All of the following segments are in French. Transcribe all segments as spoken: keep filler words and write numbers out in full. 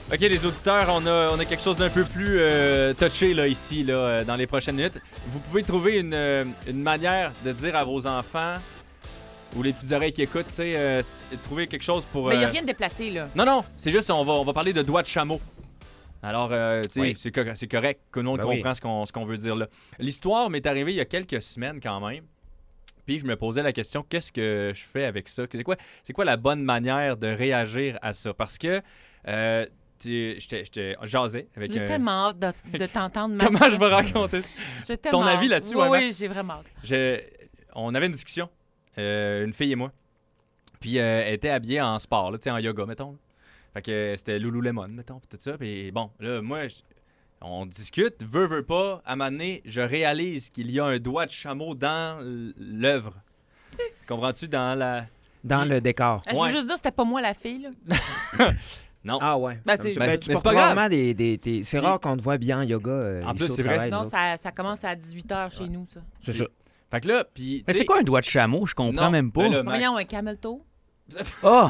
OK, les auditeurs, on a, on a quelque chose d'un peu plus euh, touché là, ici, là, euh, dans les prochaines minutes. Vous pouvez trouver une, euh, une manière de dire à vos enfants ou les petites oreilles qui écoutent, tu sais, euh, trouver quelque chose pour... Euh... Mais il n'y a rien de déplacé, là. Non, non, c'est juste, on va, on va parler de doigts de chameau. Alors, euh, tu sais, oui. c'est, co- c'est correct que nous, on ben comprend oui. ce, qu'on, ce qu'on veut dire là. L'histoire m'est arrivée il y a quelques semaines quand même. Puis je me posais la question, qu'est-ce que je fais avec ça? C'est quoi, c'est quoi la bonne manière de réagir à ça? Parce que euh, tu- j'étais, j'étais jasais avec... J'ai euh, tellement hâte de, de t'entendre, Max. Comment je vais raconter ça? J'ai tellement Ton avis hâte. là-dessus, Oui, ouais, oui, Max? j'ai vraiment hâte. Je- on avait une discussion, euh, une fille et moi. Puis euh, elle était habillée en sport, là, tu sais, en yoga, mettons. Fait que euh, c'était Lululemon, mettons, puis tout ça. Puis bon, là, moi, je- on discute, veut, veut pas. À un moment donné, je réalise qu'il y a un doigt de chameau dans l- l'œuvre. Comprends-tu? Dans la... Dans J- le décor. Je Ouais. veux juste dire, c'était pas moi la fille, là. Non. Ah ouais. Ben, tu sais- Ben, Ben, tu mais c'est portes pas grave. rarement des... des, des- C'est Puis- rare qu'on te voit bien en yoga. euh, En ici plus, au c'est vrai. travail, Non, là. ça, ça commence à dix-huit heures chez nous, ça. C'est ça. Fait que là, puis... Mais tu sais- c'est quoi un doigt de chameau? Je comprends Non, même pas. ben là, Max. Voyons, un camel toe. Ah!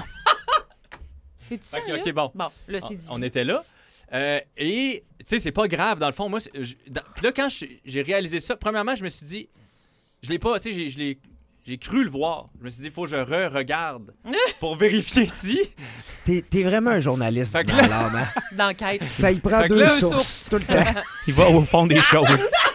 T'es-tu Ok, sérieux? ok, bon. Bon, là, c'est dit. On était là. Euh, et, tu sais, c'est pas grave, dans le fond. Moi, c'est- je- dans- puis là, quand je- j'ai réalisé ça, premièrement, je me suis dit, je l'ai pas, tu sais, j'ai- je l'ai. J'ai cru le voir. Je me suis dit, il faut que je re-regarde pour vérifier si. T'es, t'es vraiment un journaliste Fait que dans là- l'âme, hein? D'enquête. Ça y prend Fait que deux là, sources, sources. tout le temps. Il va au fond des choses.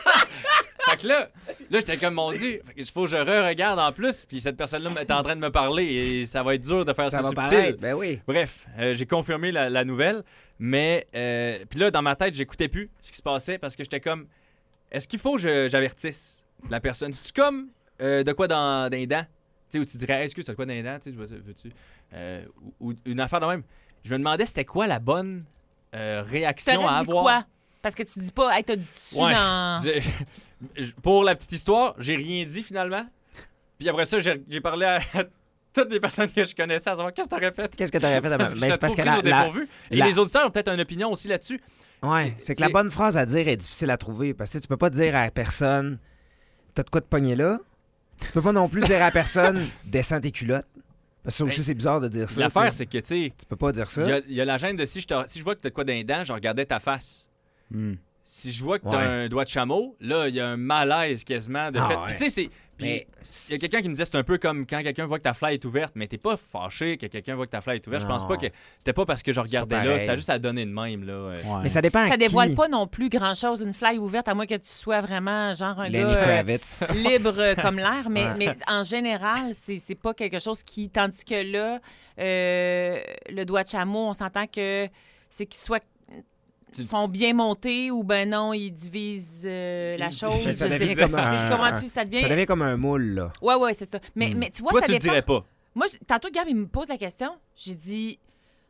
Fait que là, là j'étais comme, mon Dieu, il faut que je re-regarde en plus. Puis cette personne-là est en train de me parler et ça va être dur de faire ça, Ça va subtil. paraître, ben oui. Bref, euh, j'ai confirmé la, la nouvelle. Mais, euh, puis là, dans ma tête, j'écoutais plus ce qui se passait parce que j'étais comme, est-ce qu'il faut que je- j'avertisse la personne? C'est-tu comme euh, de quoi dans, dans les dents? Tu sais, où tu dirais, hey, excuse, t'as de quoi dans les dents? Tu sais, veux- veux-tu? Euh, ou, ou une affaire de même. Je me demandais, c'était quoi la bonne euh, réaction T'aurais à dit avoir? quoi? Parce que tu dis pas, hey, t'as dit dessus Ouais. dans. J'ai- j- Pour la petite histoire, j'ai rien dit finalement. Puis après ça, j'ai j'ai parlé à, à toutes les personnes que je connaissais à savoir qu'est-ce que t'aurais fait. Qu'est-ce que t'aurais fait? à ma- Parce que Ben, je c'est parce te que trouve prise la... au la... dépourvu. Et la- les auditeurs ont peut-être une opinion aussi là-dessus. Ouais, c'est que C'est- la bonne phrase à dire est difficile à trouver. Parce que tu peux pas dire à la personne, t'as de quoi te pogner là. Tu peux pas non plus dire à la personne, descends tes culottes. Parce que ça aussi, Ben, c'est bizarre de dire ça. L'affaire, tu sais. c'est que, tu sais, Tu peux pas dire ça. il y, a- il y a la gêne de si je, te- si je vois que t'as de quoi dans les dents, je regardais ta face. Hmm. Si je vois que t'as Ouais. un doigt de chameau, là, il y a un malaise quasiment de Ah fait. ouais. Puis tu sais, c'est. Puis Mais il y a quelqu'un qui me disait c'est un peu comme quand quelqu'un voit que ta fly est ouverte, mais t'es pas fâché que quelqu'un voit que ta fly est ouverte. Je pense Non. pas que c'était pas parce que je regardais là, pareil. ça a juste à donner de même là. euh. Ouais. Mais ça dépend à Ça qui. dévoile pas non plus grand-chose, une fly ouverte, à moins que tu sois vraiment genre un Lenny gars euh, Kravitz. libre euh, comme l'air. Mais, Ouais. mais en général, c'est c'est pas quelque chose qui... Tandis que là, euh, le doigt de chameau, on s'entend que c'est qu'ils soient... Tu- sont bien montés ou ben non, ils divisent euh, la Ils- chose. Mais ça je sais devient pas. comme Tu sais, un- tu comprends-tu? Ça devient... Ça devient comme un moule, là. Ouais, ouais, c'est ça. Mais, Hmm. mais tu vois, Toi, ça tu le dépend. dirais pas. Moi, je- tantôt, Gab, il me pose la question. J'ai dit,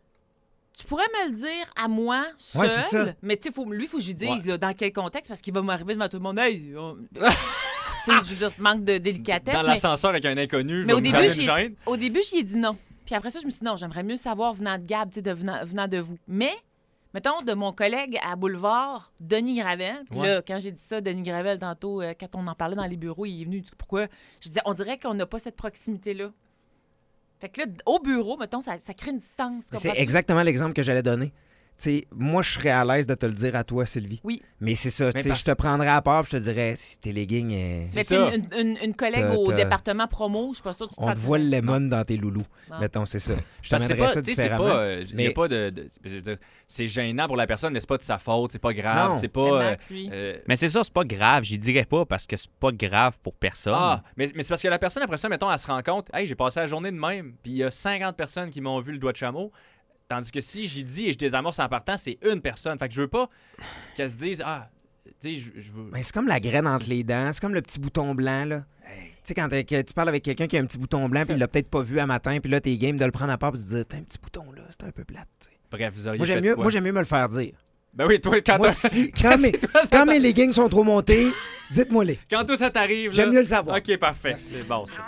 tu pourrais me le dire à moi, seul, Ouais, c'est ça. mais tu sais, faut- lui, il faut que je lui dise là, dans quel contexte, parce qu'il va m'arriver devant tout le monde. Hey, on- tu sais, je veux dire, manque de délicatesse. Dans mais l'ascenseur avec un inconnu, je mais vais au me début, faire une j'ai- gêne. au début, j'y ai dit non. Puis après ça, je me suis dit non, j'aimerais mieux savoir venant de Gab, tu sais, de venant, venant de vous. Mais, mettons, de mon collègue à Boulevard, Denis Gravel. Puis Ouais. là, quand j'ai dit ça, Denis Gravel, tantôt, euh, quand on en parlait dans les bureaux, il est venu. Il dit pourquoi? Je disais, on dirait qu'on n'a pas cette proximité-là. Fait que là, au bureau, mettons, ça, ça crée une distance. C'est comprends-tu? exactement l'exemple que j'allais donner. Tu sais, moi, je serais à l'aise de te le dire à toi, Sylvie. Oui. Mais c'est ça. tu Mais sais, parce- Je te prendrais à part et je te dirais, si tes leggings, euh, Mais C'est tu ça. sais, une, une- une collègue T'as- au t'as- département promo, je suis pas sûre que tu te on te sentirais- voit le lemon dans tes loulous. Bon. Mettons, c'est ça. Je Parce que c'est t'amènerais pas, ça tu sais, c'est différemment. pas, euh, y a mais- pas de, de- je veux dire, c'est gênant pour la personne, mais c'est pas de sa faute, c'est pas grave, Non. c'est Mais pas. Max, lui. euh, Mais c'est ça, c'est pas grave. J'y dirais pas parce que c'est pas grave pour personne. Ah, mais, mais c'est parce que la personne, après ça, mettons, elle se rend compte, hey, j'ai passé la journée de même, puis il y a cinquante personnes qui m'ont vu le doigt de chameau. Tandis que si j'y dis et je désamorce en partant, c'est une personne. Fait que je veux pas qu'elle se dise, ah, tu sais, je, je veux. Ben, c'est comme la graine entre les dents. C'est comme le petit bouton blanc, là. Hey. Tu sais, quand t'es- que tu parles avec quelqu'un qui a un petit bouton blanc, puis il l'a peut-être pas vu à matin, puis là, t'es game de le prendre à part, puis de dire, t'as un petit bouton là, c'est un peu plate. tu sais. Bref, vous auriez Moi, j'aime fait mieux, quoi? moi, j'aime mieux me le faire dire. Ben oui, toi, quand, Moi, toi- si, quand, mes, toi, ça quand mes leggings sont trop montés, dites-moi-les. quand tout ça t'arrive, J'aime là- mieux le savoir. OK, parfait. C'est bon, ça.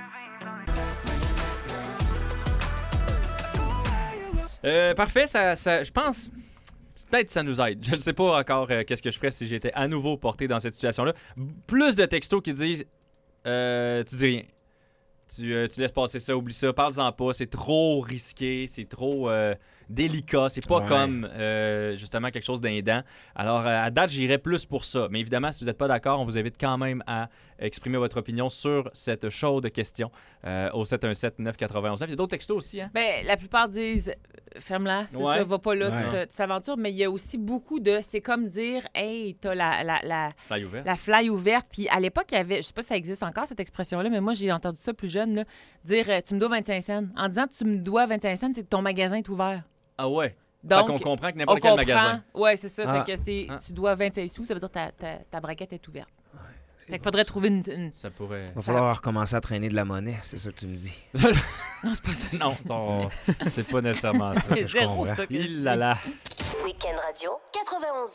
Euh, parfait, ça, ça, je pense, peut-être ça nous aide. Je ne sais pas encore euh, qu'est-ce que je ferais si j'étais à nouveau porté dans cette situation-là. Plus de textos qui disent, euh, tu dis rien. Tu, euh, tu laisses passer ça, oublie ça, parle-en pas, c'est trop risqué, c'est trop... euh, délicat. C'est pas Ouais. comme euh, justement quelque chose d'aidant. Alors, euh, à date, j'irais plus pour ça. Mais évidemment, si vous n'êtes pas d'accord, on vous invite quand même à exprimer votre opinion sur cette chaude question euh, au sept un sept neuf neuf un neuf. Il y a d'autres textos aussi, hein? Ben, la plupart disent euh, ferme-la, c'est Ouais. ça, va pas là, Ouais. tu te- tu t'aventures. Mais il y a aussi beaucoup de. C'est comme dire, hey, t'as la, la, la, Fly ouvert. la fly ouverte. Puis à l'époque, il y avait, je sais pas si ça existe encore cette expression-là, mais moi, j'ai entendu ça plus jeune, là, dire euh, tu me dois vingt-cinq cents. En disant tu me dois vingt-cinq cents, c'est que ton magasin est ouvert. Ah ouais. Donc, Donc, on comprend que on n'importe quel comprend. magasin. Oui, c'est ça. Ah. Fait que c'est, Ah. tu dois vingt-cinq sous, ça veut dire que ta, ta, ta braquette est ouverte. Fait qu'il faudrait trouver une. une- Ça pourrait. Va falloir recommencer à traîner de la monnaie, c'est ça que tu me dis. Non, c'est pas ça. Non, on- c'est pas nécessairement ça. C'est je zéro comprends. ça que je Il dis. là là. Week-end Radio quatre-vingt-onze.